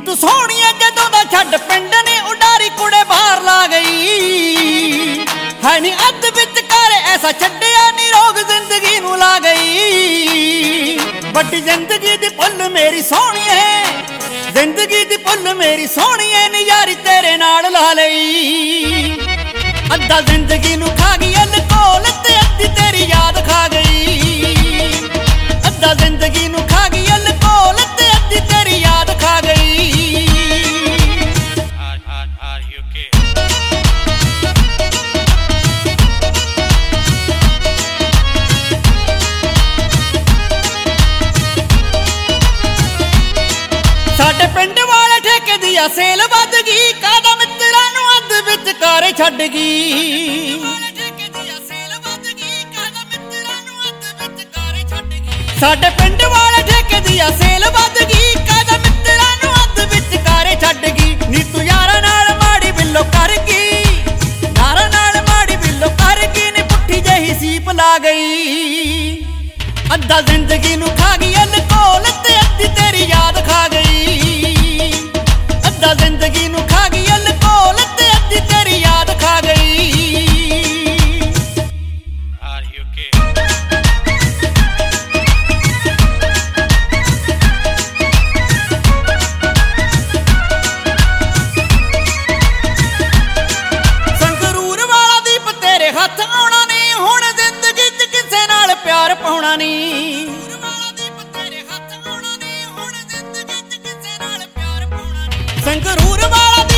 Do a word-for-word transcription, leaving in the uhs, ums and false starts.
ਤੂੰ ਸੋਹਣੀਏ ਜਦੋਂ ਦਾ ਛੱਡ ਪਿੰਡ ਨੇ ਉਡਾਰੀ ਕੁੜੇ ਬਾਹਰ ਲਾ ਗਈ ਹੈ ਨੀ ਅੱਧ ਵਿੱਚ ਕਰ ਐਸਾ ਛੱਡਿਆ ਨੀ ਰੋਗ ਜ਼ਿੰਦਗੀ ਨੂੰ ਲਾ ਗਈ ਵੱਡੀ ਜ਼ਿੰਦਗੀ ਦੀ ਭੁੱਲ ਮੇਰੀ ਸੋਹਣੀਏ ਜ਼ਿੰਦਗੀ ਦੀ ਭੁੱਲ ਮੇਰੀ ਸੋਹਣੀਏ ਨੀ ਯਾਰੀ ਤੇਰੇ ਨਾਲ ਲਾ ਲਈ ਅੱਧਾ ਜ਼ਿੰਦਗੀ ਨੂੰ ਖਾ ਗਈ ਅਲਕੋਲ ਤੇ ਅੱਧੀ ਤੇਰੀ ਯਾਦ ਖਾ ਗਈ ਅੱਧਾ ਜ਼ਿੰਦਗੀ ਨੂੰ ਖਾ ਗਈ ਅਲਕੋਲ ਤੇ ਅੱਧੀ ਤੇਰੀ ਯਾਦ ਖਾ ਗਈ ਸਾਡੇ ਪਿੰਡ ਵਾਲੇ ਠੇਕੇ ਦੀ ਆ ਸੇਲ ਵੱਧ ਗਈ ਕਾਦਾ ਮਿੱਤਰਾਂ ਨੂੰ ਅੱਧ ਵਿੱਚ ਕਾਰ ਛੱਡ ਗਈ ਸਾਡੇ ਪਿੰਡ ਵਾਲੇ ਠੇਕੇ ਦੀ ਆ ਸੇਲ ਵੱਧ ਗਈ ਕਾਦਾ ਮਿੱਤਰਾਂ ਨੂੰ ਅੱਧ ਵਿੱਚ ਕਾਰ ਛੱਡ ਗਈ ਨੀ ਤੂੰ ਯਾਰਾਂ ਨਾਲ ਮਾੜੀ ਬਿੱਲੋ ਕਰ ਗਈ ਯਾਰਾਂ ਨਾਲ ਮਾੜੀ ਬਿੱਲੋ ਕਰ ਗਈ ਨੀ ਪੁੱਠੀ ਜਿਹੀ ਸੀਪ ਲਾ ਗਈ ਅੱਧਾ ਜ਼ਿੰਦਗੀ ਨੂੰ ਖਾ ਗਈ ਅਲਕੋਲ ਤੇ ਅੱਧੀ ਤੇਰੀ ਯਾਦ ਖਾ ਗਈ ਅੱਧਾ ਜ਼ਿੰਦਗੀ ਨੂੰ ਖਾ ਗਈ ਅਲਕੋਲ ਤੇ ਅੱਧੀ ਤੇਰੀ ਯਾਦ ਖਾ ਗਈ ਸੰਗਰੂਰ ਵਾਲਾ ਦੀਪ ਤੇਰੇ ਹੱਥ ਆਉਣਾ ਨੀ ਹੁਣ ਜ਼ਿੰਦਗੀ 'ਚ ਕਿਸੇ ਨਾਲ ਪਿਆਰ ਪਾਉਣਾ ਨੀ ਸੰਗਰੂਰ ਵਾਲਾ